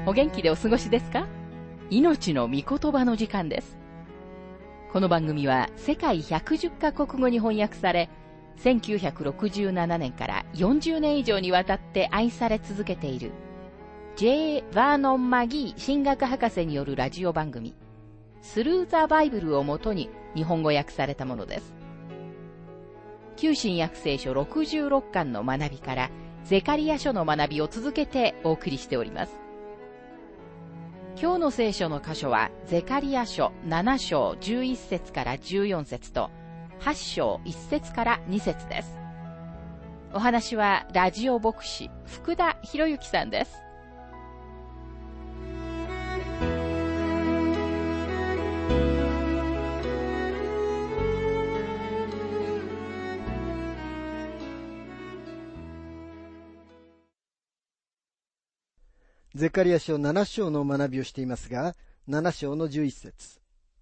お元気でお過ごしですか？命の御言葉の時間です。この番組は世界110カ国語に翻訳され、1967年から40年以上にわたって愛され続けている J. バーノン・マギー神学博士によるラジオ番組スルー・ザ・バイブルをもとに日本語訳されたものです。旧新約聖書66巻の学びからゼカリヤ書の学びを続けてお送りしております。今日の聖書の箇所はゼカリヤ書7章11節から14節と8章1節から2節です。お話はラジオ牧師福田博之さんです。 ゼカリヤ書7章の学びをしていますが、7章の11節。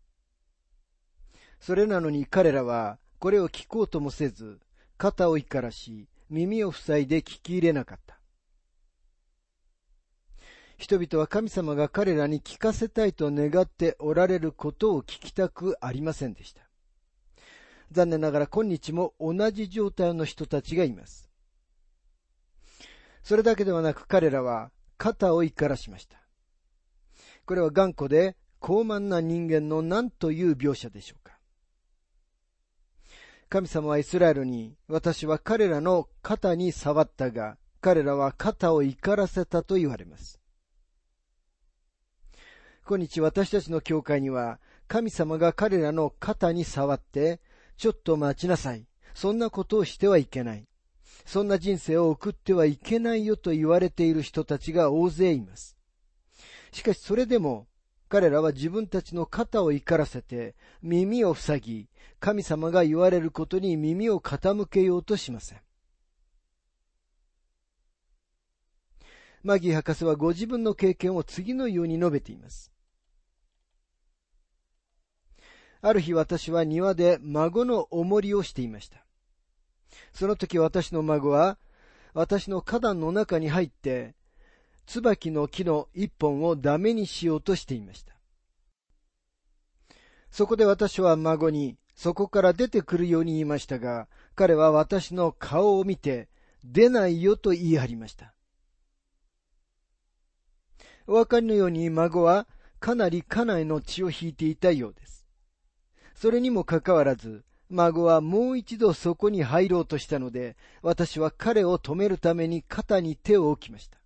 それなのに彼らはこれを聞こうともせず、肩を怒らし、耳を塞いで聞き入れなかった。人々は神様が彼らに聞かせたいと願っておられることを聞きたくありませんでした。残念ながら今日も同じ状態の人たちがいます。それだけではなく彼らは肩を怒らしました。これは頑固で高慢な人間の何という描写でしょうか。神様はイスラエルに、私は彼らの肩に触ったが、彼らは肩を怒らせたと言われます。今日私たちの教会には、神様が彼らの肩に触って、ちょっと待ちなさい。そんなことをしてはいけない。そんな人生を送ってはいけないよと言われている人たちが大勢います。しかしそれでも彼らは自分たちの肩を怒らせて耳を塞ぎ、神様が言われることに耳を傾けようとしません。マギー博士はご自分の経験を次のように述べています。ある日私は庭で孫のおもりをしていました。その時私の孫は私の花壇の中に入って椿の木の一本をダメにしようとしていました。そこで私は孫にそこから出てくるように言いましたが、彼は私の顔を見て出ないよと言い張りました。お分かりのように孫はかなり家内の血を引いていたようです。それにもかかわらず孫はもう一度そこに入ろうとしたので、私は彼を止めるために肩に手を置きました。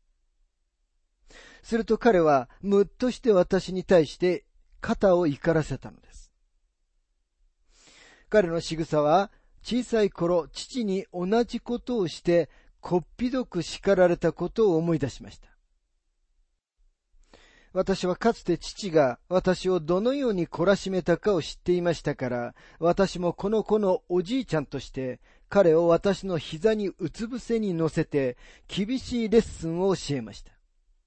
すると彼はむっとして私に対して肩を怒らせたのです。彼の仕草は小さい頃父に同じことをしてこっぴどく叱られたことを思い出しました。私はかつて父が私をどのように懲らしめたかを知っていましたから、私もこの子のおじいちゃんとして彼を私の膝にうつ伏せに乗せて厳しいレッスンを教えました。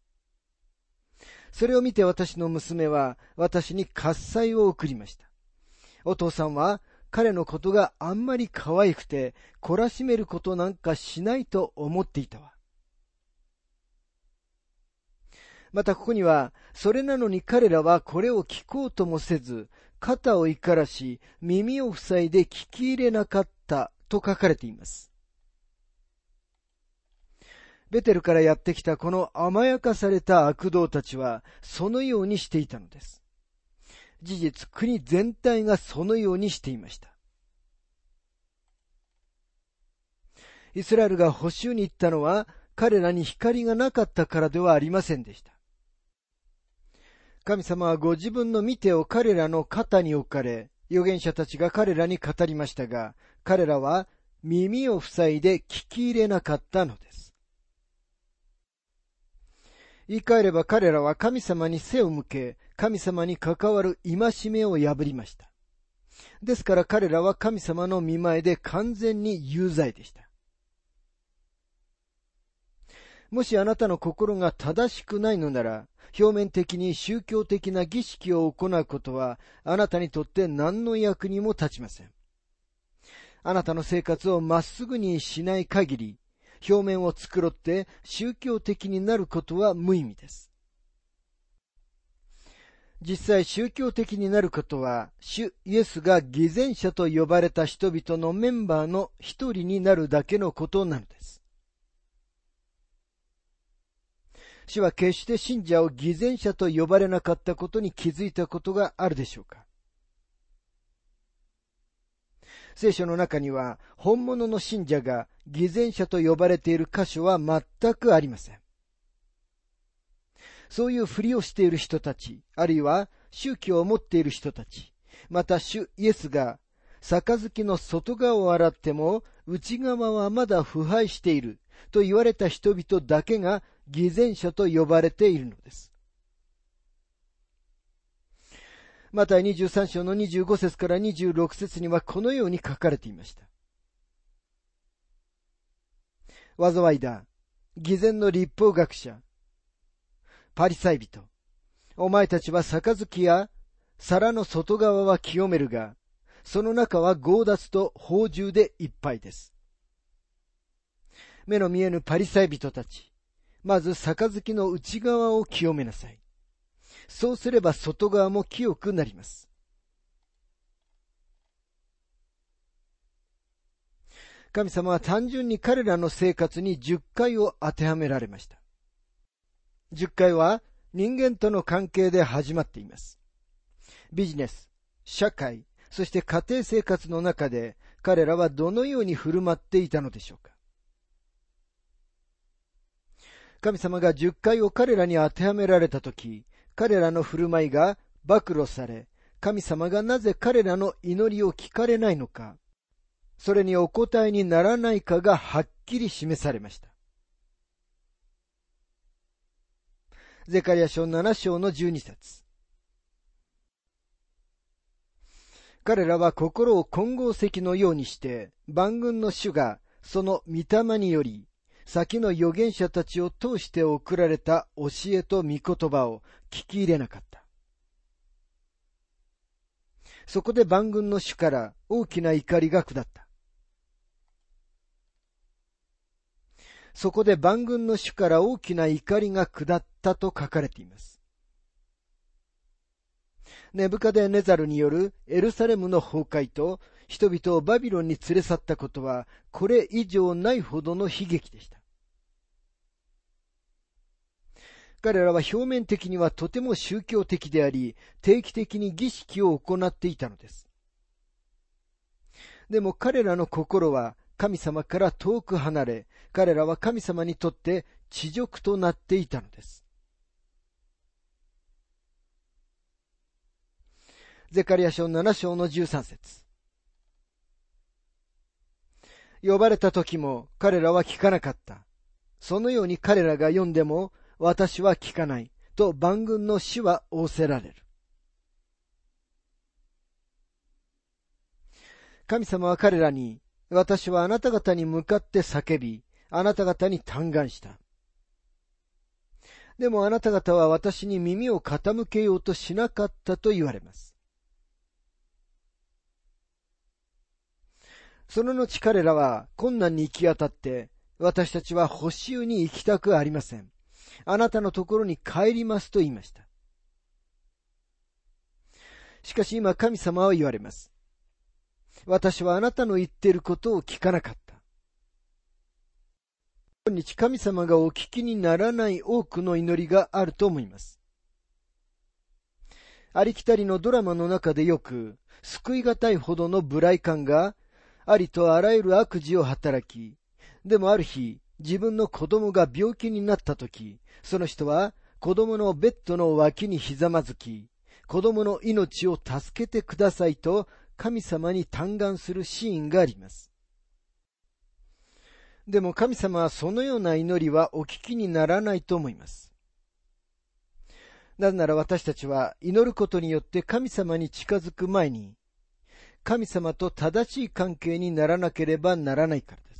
それを見て私の娘は私に喝采を送りました。お父さんは彼のことがあんまり可愛くて懲らしめることなんかしないと思っていたわ。またここには、それなのに彼らはこれを聞こうともせず、肩を怒らし、耳を塞いで聞き入れなかったと書かれています。ベテルからやってきたこの甘やかされた悪童たちは、そのようにしていたのです。事実、国全体がそのようにしていました。イスラエルが捕囚に行ったのは、彼らに光がなかったからではありませんでした。神様はご自分の御手を彼らの肩に置かれ、預言者たちが彼らに語りましたが、彼らは耳を塞いで聞き入れなかったのです。言い換えれば彼らは神様に背を向け、神様に関わる戒めを破りました。ですから彼らは神様の御前で完全に有罪でした。もしあなたの心が正しくないのなら、表面的に宗教的な儀式を行うことは、あなたにとって何の役にも立ちません。あなたの生活をまっすぐにしない限り、表面を繕って宗教的になることは無意味です。 実際宗教的になることは、主イエスが偽善者と呼ばれた人々のメンバーの一人になるだけのことなのです。主は決して信者を偽善者と呼ばれなかったことに気づいたことがあるでしょうか。聖書の中には本物の信者が偽善者と呼ばれている箇所は全くありません。そういうふりをしている人たち、あるいは宗教を持っている人たち、また主イエスが杯の外側を洗っても内側はまだ腐敗していると言われた人々だけが偽善者と呼ばれているのです。マタイ23章の25節から26節にはこのように書かれていました。災いだ、偽善の律法学者、パリサイ人、お前たちは杯や皿の外側は清めるが、その中は強奪と放縦でいっぱいです。目の見えぬパリサイ人たち、まず杯の内側を清めなさい。そうすれば外側も清くなります。神様は単純に彼らの生活に10回を当てはめられました。10回は人間との関係で始まっています。ビジネス、社会、そして家庭生活の中で彼らはどのように振る舞っていたのでしょうか。神様が10回を彼らに当てはめられたとき、彼らの振る舞いが暴露され、神様がなぜ彼らの祈りを聞かれないのか、それにお答えにならないかがはっきり示されました。ゼカリヤ書7章の12節。彼らは心を金剛石のようにして、万軍の主がその御霊により、先の預言者たちを通して送られた教えと御言葉を聞き入れなかった。そこで万軍の主から大きな怒りが下った。そこで万軍の主から大きな怒りが下ったと書かれています。ネブカデネザルによるエルサレムの崩壊と人々をバビロンに連れ去ったことはこれ以上ないほどの悲劇でした。彼らは表面的にはとても宗教的であり、定期的に儀式を行っていたのです。でも彼らの心は神様から遠く離れ、彼らは神様にとって恥辱となっていたのです。ゼカリヤ書7章の13節。呼ばれた時も彼らは聞かなかった。そのように彼らが読んでも私は聞かないと万軍の主は仰せられる。神様は彼らに、私はあなた方に向かって叫び、あなた方に嘆願した。でもあなた方は私に耳を傾けようとしなかったと言われます。その後彼らは困難に行き当たって、私たちは捕囚に行きたくありません。あなたのところに帰りますと言いました。しかし今神様は言われます。私はあなたの言っていることを聞かなかった。今日神様がお聞きにならない多くの祈りがあると思います。ありきたりのドラマの中でよく救いがたいほどの無頼感がありとあらゆる悪事を働き、でもある日自分の子供が病気になったとき、その人は子供のベッドの脇にひざまずき、子供の命を助けてくださいと神様に嘆願するシーンがあります。でも神様はそのような祈りはお聞きにならないと思います。なぜなら私たちは祈ることによって神様に近づく前に、神様と正しい関係にならなければならないからです。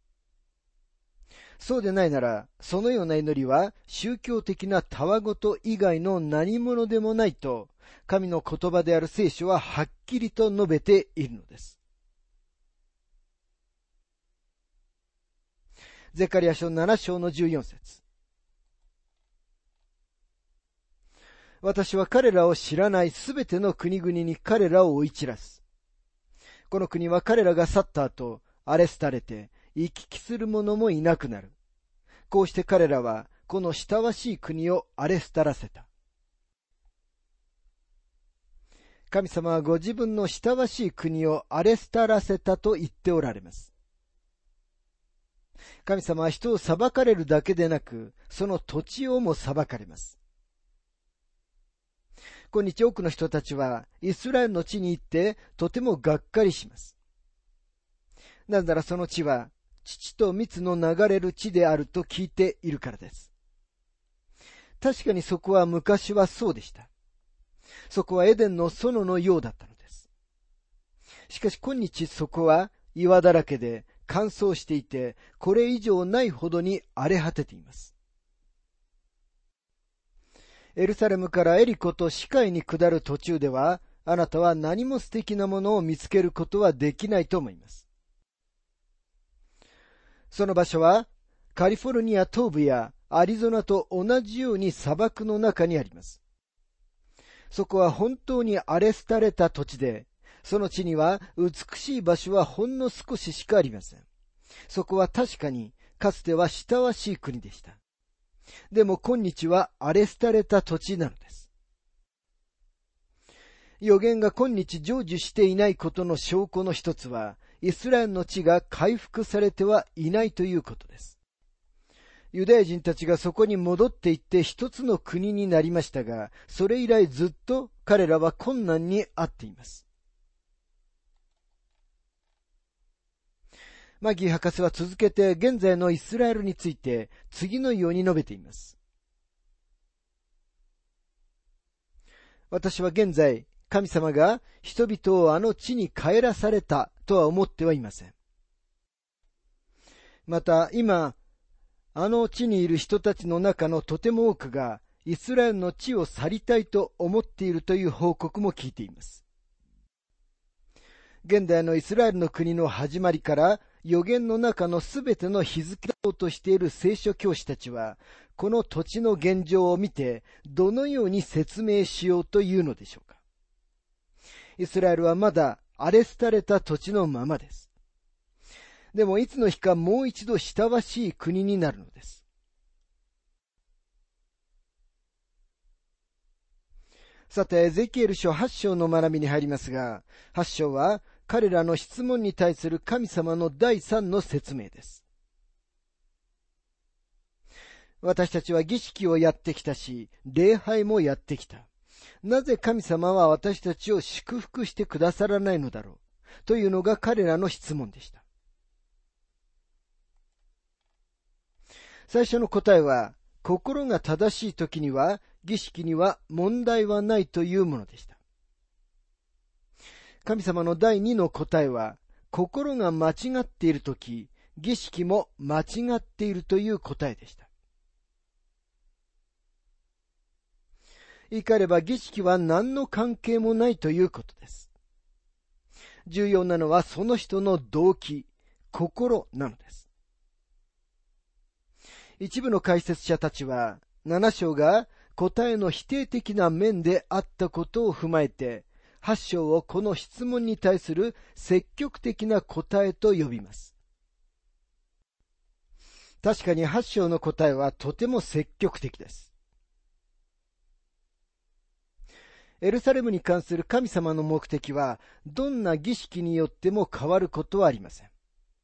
そうでないなら、そのような祈りは宗教的なたわごと以外の何者でもないと、神の言葉である聖書ははっきりと述べているのです。ゼカリヤ書7章の14節。 私は彼らを知らないすべての国々に彼らを追い散らす。この国は彼らが去った後、荒れ廃れて、行き来する者もいなくなる。こうして彼らは、この親しい国を荒れ廃らせた。神様はご自分の親しい国を荒れ廃らせたと言っておられます。神様は人を裁かれるだけでなく、その土地をも裁かれます。今日多くの人たちはイスラエルの地に行ってとてもがっかりします。なぜならその地は乳と蜜の流れる地であると聞いているからです。確かにそこは昔はそうでした。そこはエデンの園のようだったのです。しかし今日そこは岩だらけで乾燥していて、これ以上ないほどに荒れ果てています。エルサレムからエリコとシカイに下る途中では、あなたは何も素敵なものを見つけることはできないと思います。その場所はカリフォルニア東部やアリゾナと同じように砂漠の中にあります。そこは本当に荒れ廃れた土地で、その地には美しい場所はほんの少ししかありません。そこは確かにかつては親しい国でした。でも今日は荒れ廃れた土地なのです。預言が今日成就していないことの証拠の一つは、イスラエルの地が回復されてはいないということです。ユダヤ人たちがそこに戻っていって一つの国になりましたが、それ以来ずっと彼らは困難にあっています。マギー博士は続けて現在のイスラエルについて次のように述べています。私は現在、神様が人々をあの地に帰らされたとは思ってはいません。また今、あの地にいる人たちの中のとても多くがイスラエルの地を去りたいと思っているという報告も聞いています。現代のイスラエルの国の始まりから預言の中のすべての日付をとしている聖書教師たちは、この土地の現状を見てどのように説明しようというのでしょうか。イスラエルはまだ荒れ廃れた土地のままです。でもいつの日かもう一度親しい国になるのです。さて、エゼキエル書8章の学びに入りますが、8章は彼らの質問に対する神様の第3の説明です。私たちは儀式をやってきたし、礼拝もやってきた。なぜ神様は私たちを祝福してくださらないのだろうというのが彼らの質問でした。最初の答えは、心が正しい時には儀式には問題はないというものでした。神様の第2の答えは、心が間違っている時、儀式も間違っているという答えでした。言い換えれば儀式は何の関係もないということです。重要なのはその人の動機、心なのです。一部の解説者たちは、7章が答えの否定的な面であったことを踏まえて、8章をこの質問に対する積極的な答えと呼びます。確かに8章の答えはとても積極的です。エルサレムに関する神様の目的は、どんな儀式によっても変わることはありません。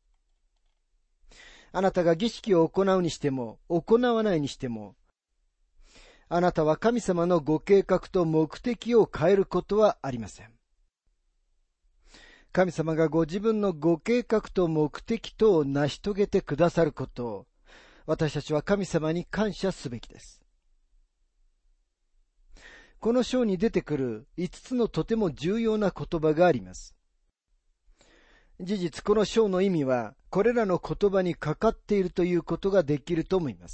あなたが儀式を行うにしても、行わないにしても、あなたは神様のご計画と目的を変えることはありません。神様がご自分のご計画と目的とを成し遂げてくださることを、私たちは神様に感謝すべきです。この章に出てくる5つのとても重要な言葉があります。事実、この章の意味は、これらの言葉にかかっているということができると思います。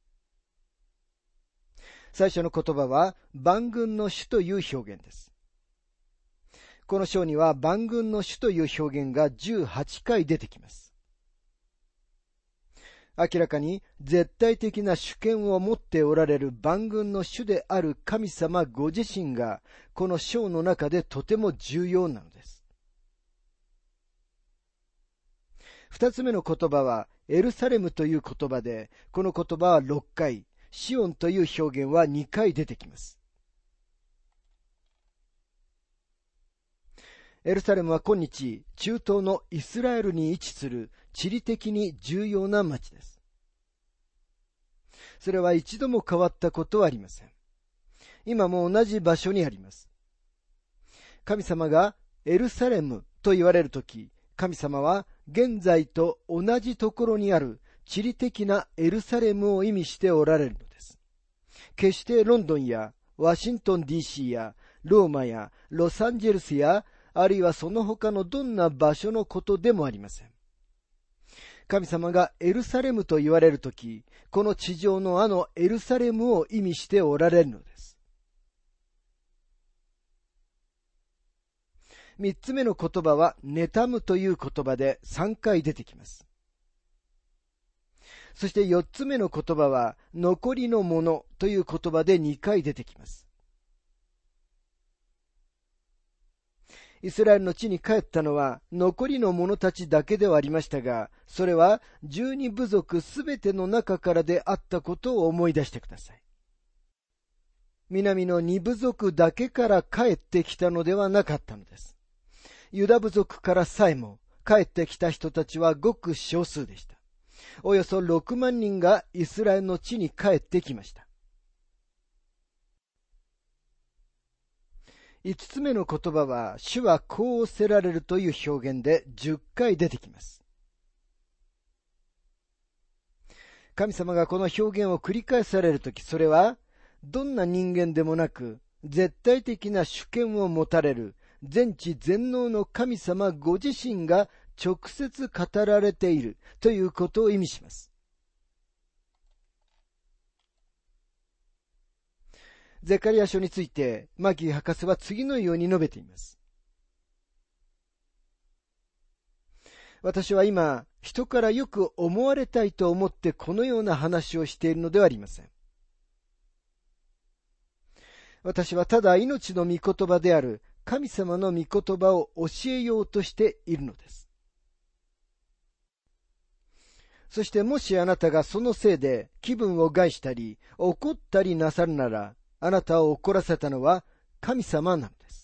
最初の言葉は、万軍の主という表現です。この章には、万軍の主という表現が18回出てきます。 明らかに絶対的な主権を持っておられる万軍の主である神様ご自身が、この章の中でとても重要なのです。二つ目の言葉は、エルサレムという言葉で、この言葉は6回、シオンという表現は2回出てきます。エルサレムは今日、中東のイスラエルに位置する地理的に重要な町です。それは一度も変わったことはありません。今も同じ場所にあります。神様がエルサレムと言われるとき、神様は現在と同じところにある地理的なエルサレムを意味しておられるのです。決してロンドンやワシントン DC やローマやロサンゼルスやあるいはその他のどんな場所のことでもありません。神様がエルサレムと言われるとき、この地上のあのエルサレムを意味しておられるのです。三つ目の言葉は、妬むという言葉で3回出てきます。そして四つ目の言葉は、残りのものという言葉で2回出てきます。イスラエルの地に帰ったのは残りの者たちだけではありましたが、それは12部族すべての中からであったことを思い出してください。南の2部族だけから帰ってきたのではなかったのです。ユダ部族からさえも帰ってきた人たちはごく少数でした。およそ6万人がイスラエルの地に帰ってきました。5つ目の言葉は、主はこうおせられるという表現で10回出てきます。神様がこの表現を繰り返されるとき、それはどんな人間でもなく絶対的な主権を持たれる全知全能の神様ご自身が直接語られているということを意味します。ゼカリヤ書についてマギー博士は次のように述べています。私は今、人からよく思われたいと思ってこのような話をしているのではありません。私はただ命の御言葉である神様の御言葉を教えようとしているのです。そしてもしあなたがそのせいで気分を害したり怒ったりなさるなら、あなたを怒らせたのは神様なのです。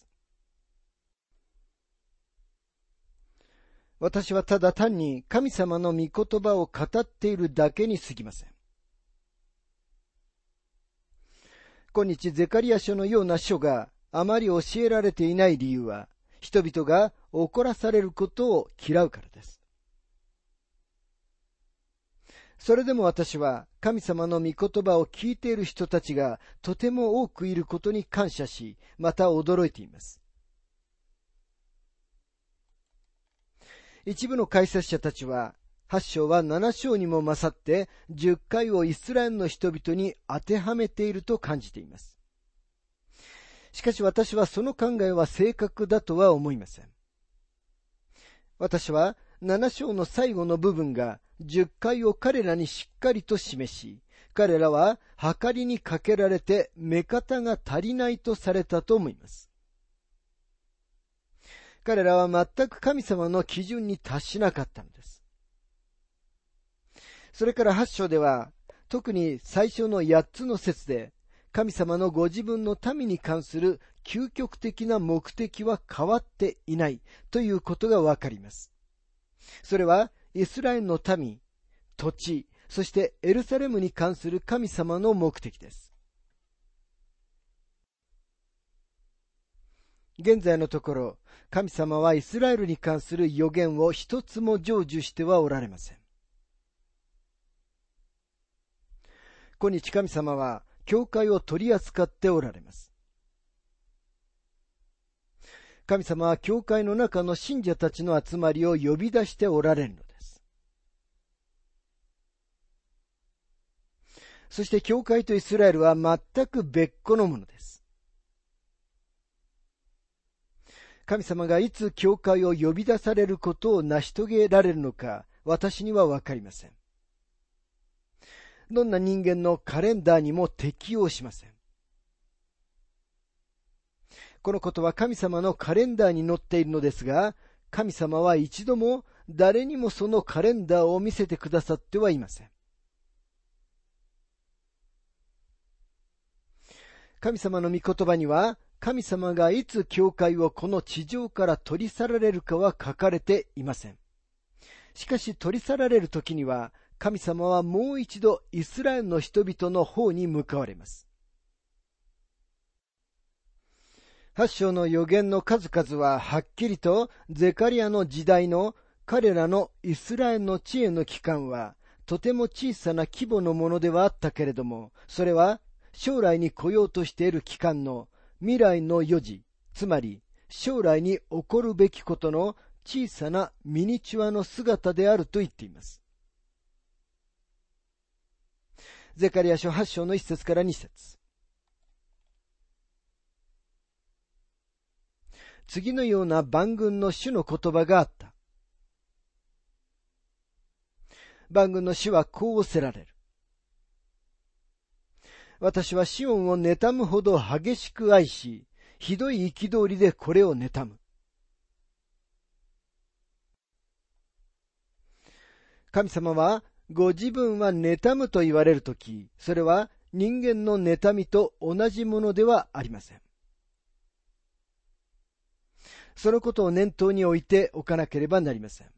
私はただ単に神様の御言葉を語っているだけに過ぎません。今日ゼカリヤ書のような書があまり教えられていない理由は、人々が怒らされることを嫌うからです。それでも私は神様の御言葉を聞いている人たちがとても多くいることに感謝し、また驚いています。一部の解説者たちは、8章は7章にも勝って10回をイスラエルの人々に当てはめていると感じています。しかし私はその考えは正確だとは思いません。私は7章の最後の部分が10回を彼らにしっかりと示し、彼らは計りにかけられて目方が足りないとされたと思います。彼らは全く神様の基準に達しなかったのです。それから8章では、特に最初の8つの節で、神様のご自分の民に関する究極的な目的は変わっていないということがわかります。それはイスラエルの民、土地、そしてエルサレムに関する神様の目的です。現在のところ、神様はイスラエルに関する予言を一つも成就してはおられません。今日神様は教会を取り扱っておられます。神様は教会の中の信者たちの集まりを呼び出しておられるのです。そして教会とイスラエルは全く別個のものです。神様がいつ教会を呼び出されることを成し遂げられるのか、私にはわかりません。 どんな人間のカレンダーにも適用しません。このことは神様のカレンダーに載っているのですが、神様は一度も誰にもそのカレンダーを見せてくださってはいません。神様の御言葉には、神様がいつ教会をこの地上から取り去られるかは書かれていません。しかし取り去られる時には、神様はもう一度イスラエルの人々の方に向かわれます。8章の預言の数々ははっきりとゼカリアの時代の彼らのイスラエルの地への期間はとても小さな規模のものではあったけれども、それは将来に来ようとしている期間の未来の予示、つまり将来に起こるべきことの小さなミニチュアの姿であると言っています。ゼカリア書8章の1節から2節。次のような万軍の主の言葉があった。万軍の主はこう仰せられる。私はシオンを妬むほど激しく愛し、ひどい憤りでこれを妬む。神様はご自分は妬むと言われるとき、それは人間の妬みと同じものではありません。そのことを念頭に置いておかなければなりません。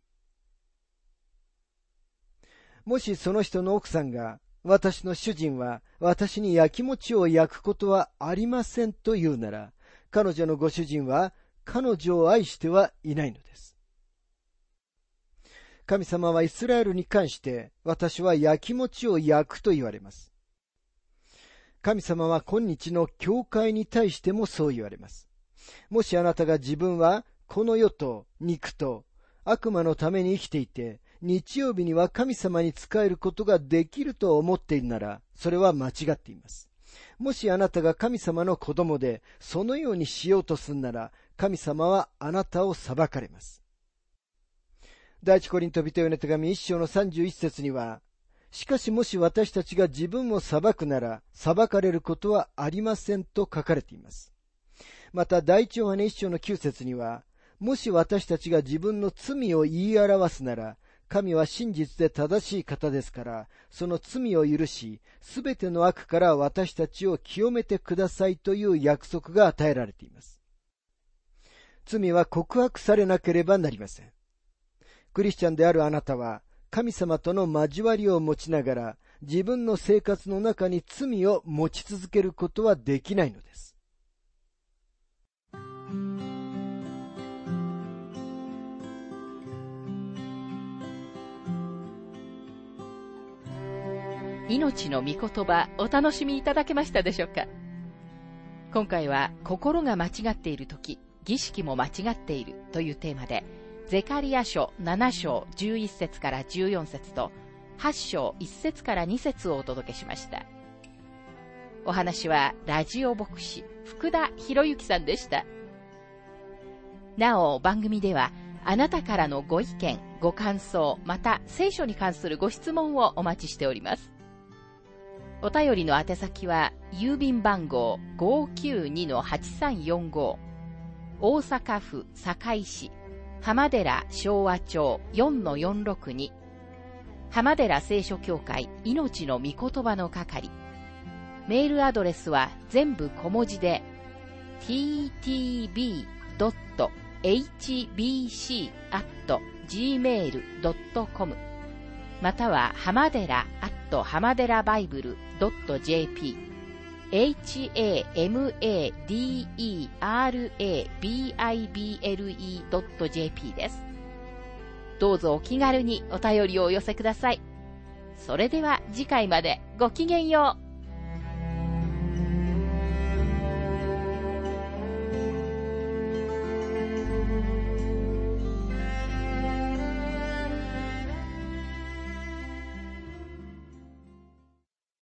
もしその人の奥さんが、私の主人は私に焼き餅を焼くことはありませんと言うなら、彼女のご主人は彼女を愛してはいないのです。神様はイスラエルに関して、私は焼き餅を焼くと言われます。神様は今日の教会に対してもそう言われます。もしあなたが自分はこの世と肉と悪魔のために生きていて、日曜日には神様に仕えることができると思っているなら、それは間違っています。もしあなたが神様の子供で、そのようにしようとするなら、神様はあなたを裁かれます。第一コリント人への手紙1章の31節には、しかしもし私たちが自分を裁くなら、裁かれることはありませんと書かれています。また第一ヨハネ1章の9節には、もし私たちが自分の罪を言い表すなら、神は真実で正しい方ですから、その罪を許し、すべての悪から私たちを清めてくださいという約束が与えられています。罪は告白されなければなりません。クリスチャンであるあなたは、神様との交わりを持ちながら、自分の生活の中に罪を持ち続けることはできないのです。 命の御言葉、お楽しみいただけましたでしょうか。今回は心が間違っているとき、儀式も間違っているというテーマで、ゼカリア書7章11節から14節と8章1節から2節をお届けしました。お話はラジオ牧師福田博之さんでした。なお番組ではあなたからのご意見、ご感想、また聖書に関するご質問をお待ちしております。お便りの宛先は郵便番号 592-8345 大阪府堺市浜寺昭和町 4-462 浜寺聖書協会命の御言葉の係。メールアドレスは全部小文字で ttb.hbc@gmail.com または浜寺浜寺バイブル.jp hamaderabible.jp です。どうぞお気軽にお便りをお寄せください。それでは次回までごきげんよう。